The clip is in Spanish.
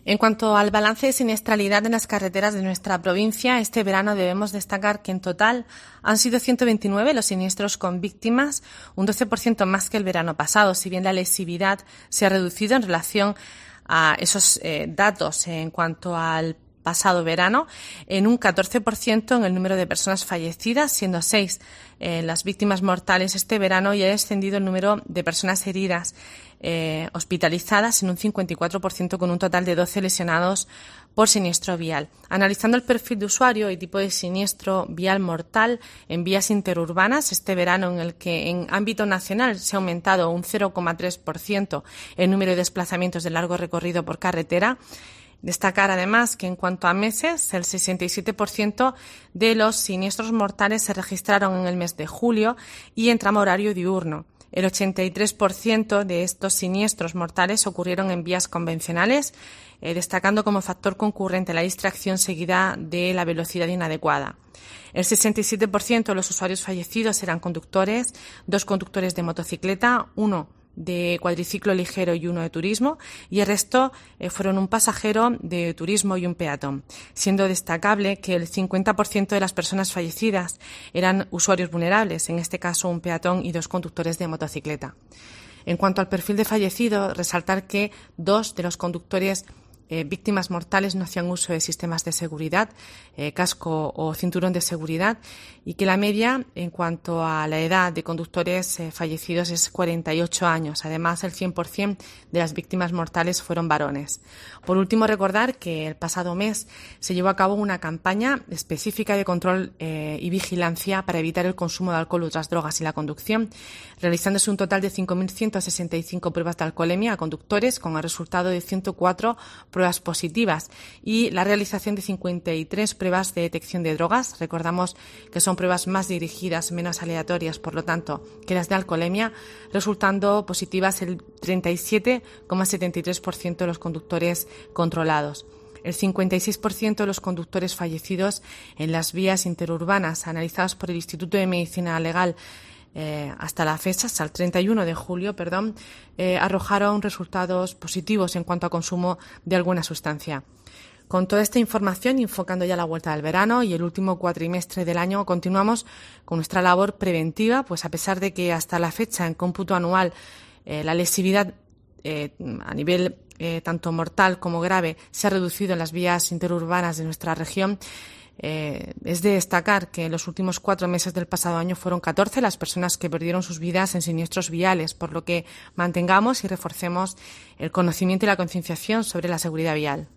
En cuanto al balance de siniestralidad en las carreteras de nuestra provincia, este verano debemos destacar que en total han sido 129 los siniestros con víctimas, un 12% más que el verano pasado, si bien la lesividad se ha reducido en relación a esos datos en cuanto al pasado verano, en un 14% en el número de personas fallecidas, siendo 6 las víctimas mortales este verano, y ha descendido el número de personas heridas hospitalizadas en un 54%, con un total de 12 lesionados por siniestro vial. Analizando el perfil de usuario y tipo de siniestro vial mortal en vías interurbanas, este verano en el que en ámbito nacional se ha aumentado un 0,3% el número de desplazamientos de largo recorrido por carretera. Destacar además que en cuanto a meses, el 67% de los siniestros mortales se registraron en el mes de julio y en tramo horario diurno. El 83% de estos siniestros mortales ocurrieron en vías convencionales, destacando como factor concurrente la distracción seguida de la velocidad inadecuada. El 67% de los usuarios fallecidos eran conductores, 2 conductores de motocicleta, 1 de cuadriciclo ligero y 1 de turismo, y el resto fueron un pasajero de turismo y un peatón, siendo destacable que el 50% de las personas fallecidas eran usuarios vulnerables, en este caso un peatón y 2 conductores de motocicleta. En cuanto al perfil de fallecido, resaltar que 2 de los conductores víctimas mortales no hacían uso de sistemas de seguridad, casco o cinturón de seguridad, y que la media en cuanto a la edad de conductores fallecidos es 48 años. Además, el 100% de las víctimas mortales fueron varones. Por último, recordar que el pasado mes se llevó a cabo una campaña específica de control y vigilancia para evitar el consumo de alcohol u otras drogas y la conducción, realizándose un total de 5.165 pruebas de alcoholemia a conductores, con el resultado de 104 pruebas positivas, y la realización de 53 pruebas de detección de drogas. Recordamos que son pruebas más dirigidas, menos aleatorias, por lo tanto, que las de alcoholemia, resultando positivas el 37,73% de los conductores controlados. El 56% de los conductores fallecidos en las vías interurbanas analizadas por el Instituto de Medicina Legal hasta la fecha, hasta el 31 de julio, arrojaron resultados positivos en cuanto a consumo de alguna sustancia. Con toda esta información, enfocando ya la vuelta del verano y el último cuatrimestre del año, continuamos con nuestra labor preventiva, pues a pesar de que hasta la fecha, en cómputo anual, la lesividad a nivel tanto mortal como grave se ha reducido en las vías interurbanas de nuestra región. Es de destacar que en los últimos 4 meses del pasado año fueron 14 las personas que perdieron sus vidas en siniestros viales, por lo que mantengamos y reforcemos el conocimiento y la concienciación sobre la seguridad vial.